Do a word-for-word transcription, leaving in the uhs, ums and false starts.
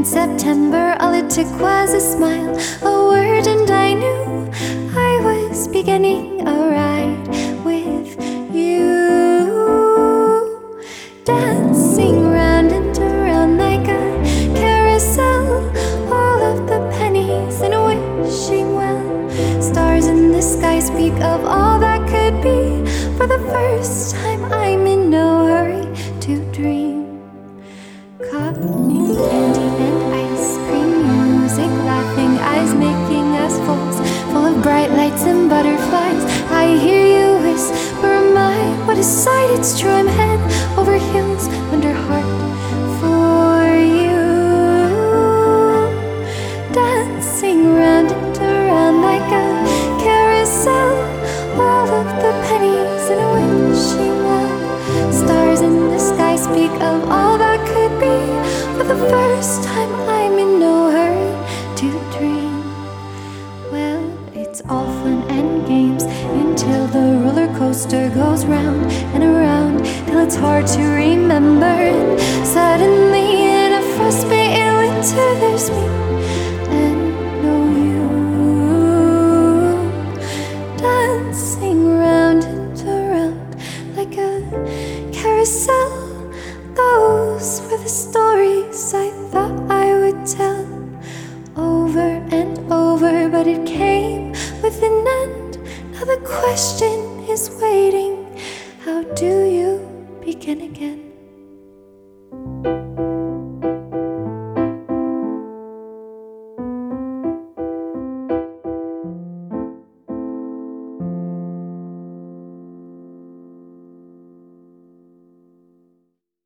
September, all it took was a smile, a word, and I knew I was beginning a ride with you. Dancing round and around like a carousel, all of the pennies and wishing well. Stars in the sky speak of all that could be. For the first time I'm in no hurry to dream. Cotton candy and ice cream, music, laughing eyes making us fools, full of bright lights and butterflies. I hear you whisper mine. What a sight, it's true, I'm head over heels, under heart for you. Dancing round and around like a carousel, all of the pennies and wishing well. Stars in the sky speak of all that could be. For the first time I'm in no hurry to dream. Well, it's all fun and games until the roller coaster goes round and around, till it's hard to remember. And suddenly in a frostbitten winter there's me and no you. Dancing round and around like a carousel, those were the stories I thought I would tell over and over, but it came with an end. Now the question is waiting, how do